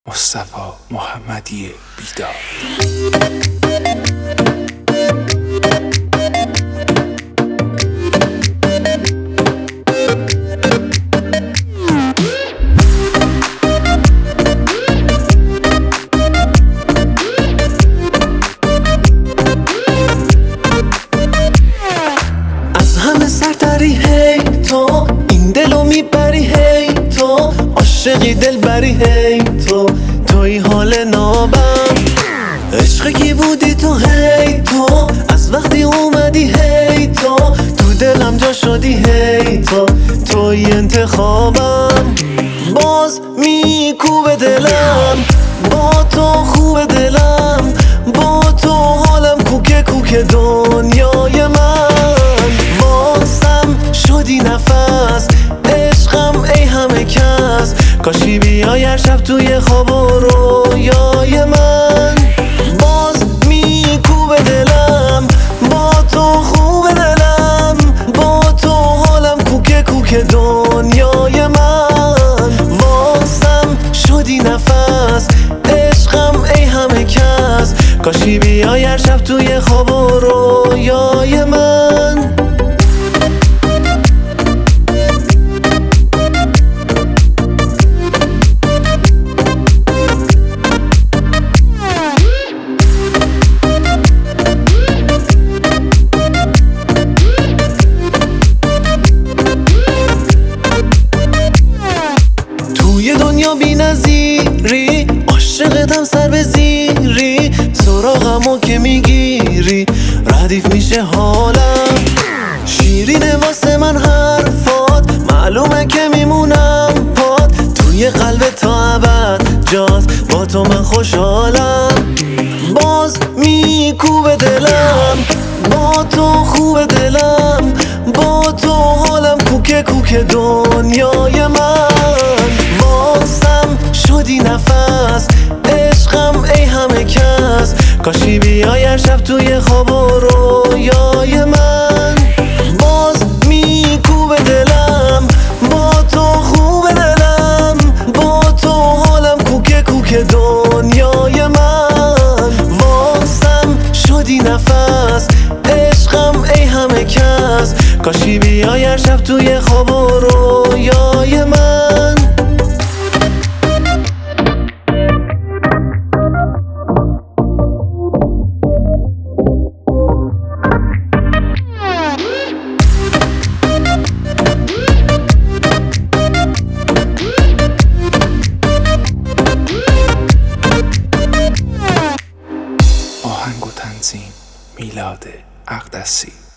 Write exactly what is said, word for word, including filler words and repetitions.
مصطفی محمدی بیدار. سرتری هی تو این دلو میبری هی تو عاشقی دل بری هی تو توی حال نابم عشق کی بودی تو هی تو از وقتی اومدی هی تو تو دلم جا شدی هی تو توی انتخابم باز میکوبه دلم با تو خوب دلم با تو حالم کوکه کوکه دنیای من شدی نفس عشقم ای همه کس کاشی بیای هر شب توی خواب و رویای من باز میکوبه دلم با تو خوب دلم با تو حالم کوکه کوکه دنیای من واسم شدی نفس عشقم ای همه کس کاشی بیای هر شب توی خواب و رویای من دنیا بی نظیری عاشقتم سر به زیری سراغمو که میگیری ردیف میشه حالم شیرینه واسه من حرفات معلومه که میمونم پاد توی قلب تا ابد جات با تو من خوشحالم باز میکوبه دلم با تو خوب دلم با تو حالم کوکه کوکه دنیای من شدی نفس عشقم ای همه کس کاشی بیای هر شب توی خواب و رویای من باز میکوبه دلم با تو خوب دلم با تو حالم کوکه کوکه دنیای من واسم شدی نفس عشقم ای همه کس کاشی بیای هر شب توی خواب و رویای من آهنگ و تنظیم میلاد اقدسی.